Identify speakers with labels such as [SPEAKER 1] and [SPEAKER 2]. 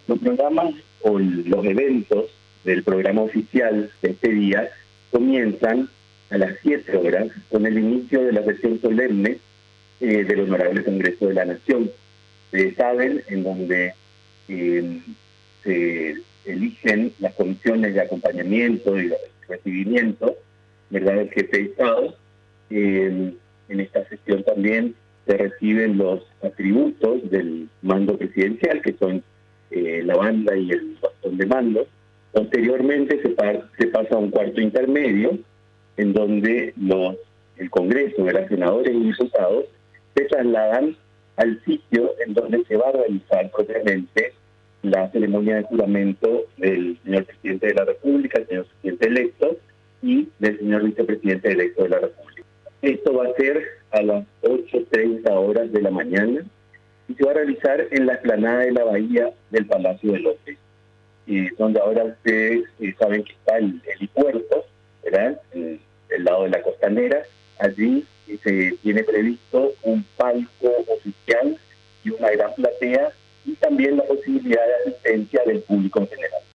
[SPEAKER 1] Los programas o los eventos del programa oficial de este día comienzan a las 7 horas con el inicio de la sesión solemne del Honorable Congreso de la Nación. Ustedes saben, en donde se eligen las comisiones de acompañamiento y de recibimiento, ¿verdad?, del jefe de Estado. En esta sesión también se reciben los atributos del mando presidencial, que son la banda y el bastón de mando. Posteriormente se pasa a un cuarto intermedio, en donde el Congreso de los senadores y diputados se trasladan al sitio en donde se va a realizar propiamente la ceremonia de juramento del señor presidente de la República, el señor presidente electo, y del señor vicepresidente electo de la República. Esto va a ser a las 8:30 horas de la mañana y se va a realizar en la explanada de la bahía del Palacio de López, donde ahora ustedes saben que está el helipuerto, ¿verdad?, en el lado de la costanera. Allí se tiene previsto un palco oficial y una gran platea, y también la posibilidad de asistencia del público en general.